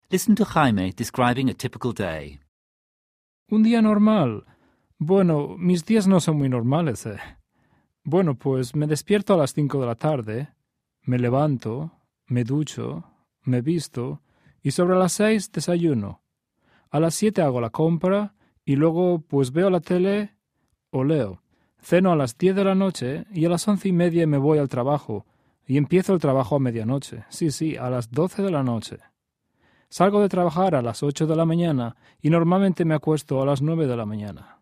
Listen to Jaime describing a typical day. Un día normal. Bueno, mis días no son muy normales, Bueno, pues me despierto a las 5 de la tarde, me levanto, me ducho, me visto y sobre las 6 desayuno. A las 7 hago la compra y luego pues veo la tele o leo. Ceno a las 10 de la noche y a las 11:30 me voy al trabajo y empiezo el trabajo a medianoche. Sí, a las 12 de la noche. Salgo de trabajar a las 8 de la mañana y normalmente me acuesto a las 9 de la mañana.